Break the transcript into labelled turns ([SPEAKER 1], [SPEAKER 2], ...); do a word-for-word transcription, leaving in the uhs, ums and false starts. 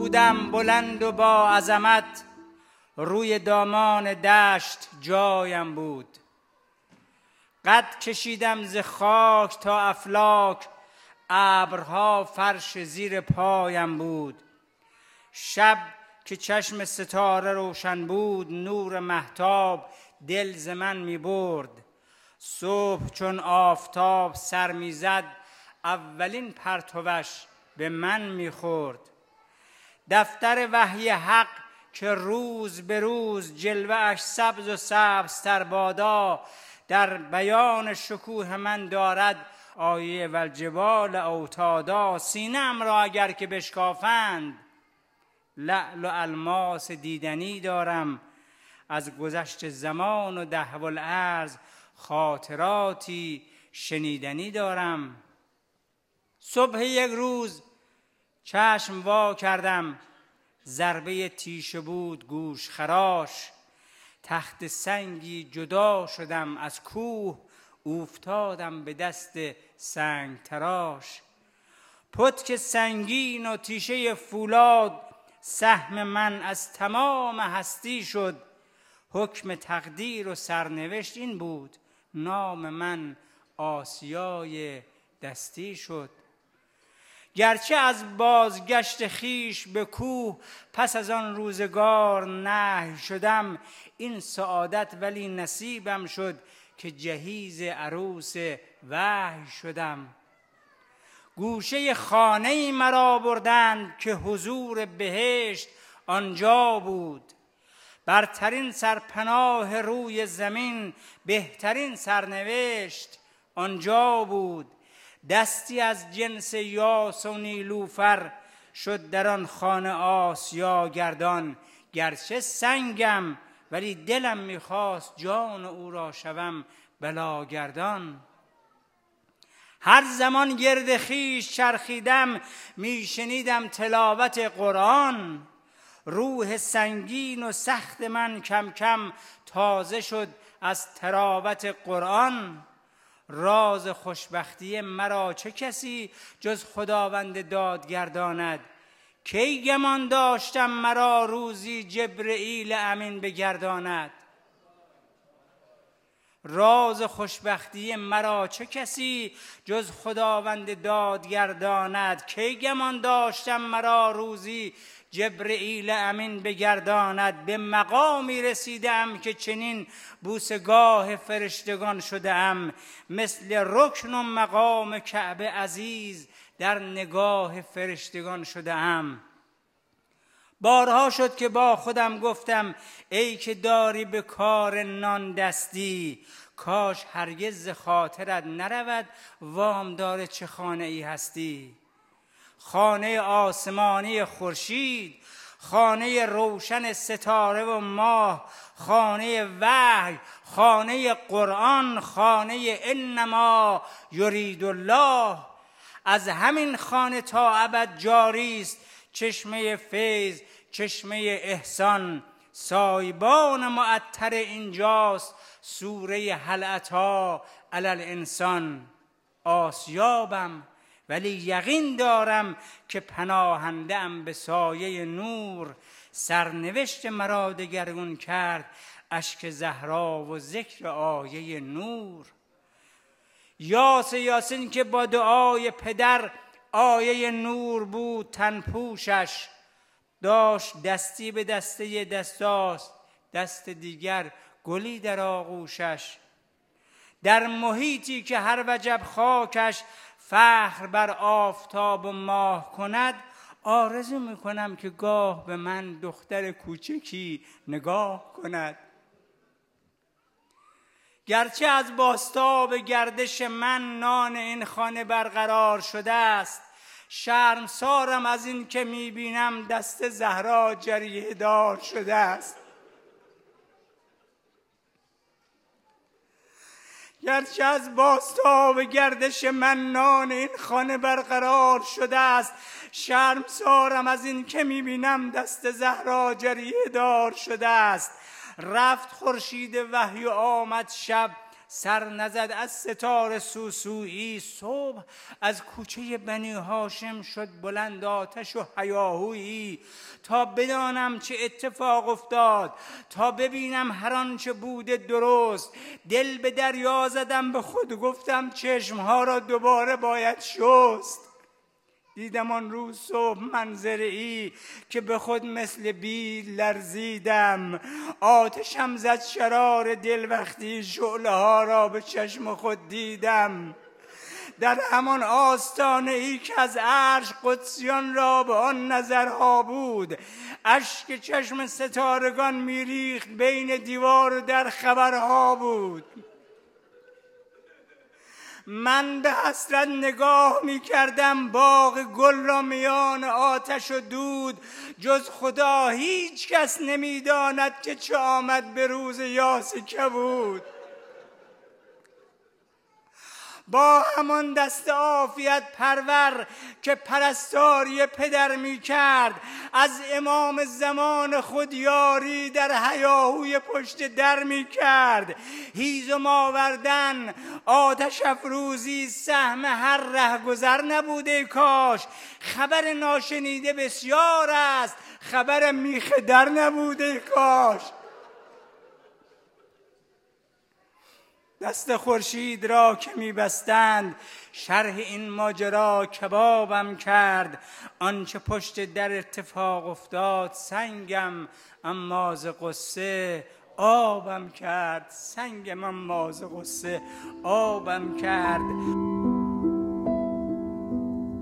[SPEAKER 1] بودم بلند و با عظمت، روی دامان دشت جایم بود. قد کشیدم ز خاک تا افلاک، ابرها فرش زیر پایم بود. شب که چشم ستاره روشن بود، نور مهتاب دل ز من می برد. صبح چون آفتاب سر می زد، اولین پرتوش به من می خورد. دفتر وحی حق که روز به روز جلوه اش سبز و سبزتر بادا، در بیان شکوه من دارد آیه والجبال اوتادا. سینه‌ام را اگر که بشکافند، لعل و الماس دیدنی دارم. از گذشت زمان و دهر الارض، خاطراتی شنیدنی دارم. صبح یک روز چشم وا کردم، ضربه تیشه بود گوش خراش. تخت سنگی جدا شدم از کوه، افتادم به دست سنگ تراش. پتک سنگین و تیشه فولاد، سهم من از تمام هستی شد. حکم تقدیر و سرنوشت این بود، نام من آسیای دستی شد. گرچه از بازگشت خیش به کوه، پس از آن روزگار نهی شدم. این سعادت ولی نصیبم شد، که جهیز عروس وحی شدم. گوشه خانه‌ای مرا بردند، که حضور بهشت آنجا بود. برترین سرپناه روی زمین، بهترین سرنوشت آنجا بود. دستی از جنس یاس و نیلوفر، شد در آن خانه آسیا گردان. گرچه سنگم ولی دلم میخواست، جان او را شوم بلاگردان. هر زمان گرد خویش چرخیدم، میشنیدم تلاوت قرآن. روح سنگین و سخت من کم کم تازه شد از تراوت قرآن. راز خوشبختی مرا چه کسی جز خداوند دادگرداند؟ کی گمان داشتم مرا روزی جبرئیل امین بگرداند؟ راز خوشبختی مرا چه کسی جز خداوند دادگرداند؟ کی گمان داشتم مرا روزی جبرئیل امین بگرداند؟ به مقامی رسیدم که چنین بوسگاه فرشتگان شدم. مثل رکن و مقام کعبه عزیز، در نگاه فرشتگان شدم. بارها شد که با خودم گفتم، ای که داری به کار نان دستی، کاش هرگز ز خاطرت نرود وامدار چه خانه ای هستی. خانه آسمانی خورشید، خانه روشن ستاره و ماه، خانه وحی، خانه قرآن، خانه انما یرید الله. از همین خانه تا ابد جاری است چشمه فیض، چشمه احسان. سایبان معطر اینجاست سوره هل اتی علی الانسان. آسیابم ولی یقین دارم که پناهنده ام به سایه نور. سرنوشت مرا دگرگون کرد اشک زهرا و ذکر آیه نور. یاس یاسین که با دعای پدر، آیه نور بود تن پوشش. داشت دستی به دسته دستاست، دست دیگر گلی در آغوشش. در محیطی که هر وجب خاکش، فخر بر آفتاب و ماه کند. آرزو میکنم که گاه به من دختر کوچکی نگاه کند. گرچه از باسطاب گردش من، نان این خانه برقرار شده است. شرمسارم از این که میبینم دست زهرا جریحه دار شده است. گرچه از باسطاب گردش من، نان این خانه برقرار شده است. شرمسارم از این که میبینم دست زهرا جریحه دار شده است. رفت خورشید وحی و آمد شب، سر نزد از ستاره سوسویی. صبح از کوچه بنی هاشم شد بلند آتش و هیاهویی. تا بدانم چه اتفاق افتاد، تا ببینم هر آنچه بوده درست. دل به دریا زدم، به خود گفتم چشمها را دوباره باید شست. دیدم آن روز صبح منظری که به خود مثل بیل لرزیدم. آتشم زد شرار دل وقتی شعله ها را به چشم خود دیدم. در همان آستانه ای که از عرش قدسیان را به آن نظرها بود، اشک چشم ستارگان میریخت بین دیوار و در خبرها بود. من به حسرت نگاه می کردم باغ گل را میان آتش و دود. جز خدا هیچ کس نمی داند که چه آمد به روز یاس کبود. با همان دست عافیت پرور که پرستاری پدر می کرد، از امام زمان خود یاری در هیاهوی پشت در می کرد. هیزم آوردن، آتش افروزی، سهم هر رهگذر نبوده کاش. خبر ناشنیده بسیار است، خبر میخ در نبوده کاش. دست خورشید را که میبستند، شرح این ماجرا کبابم کرد. آنچه پشت در اتفاق افتاد سنگم، اما ز قصه آبم کرد. سنگم اما ز قصه آبم کرد.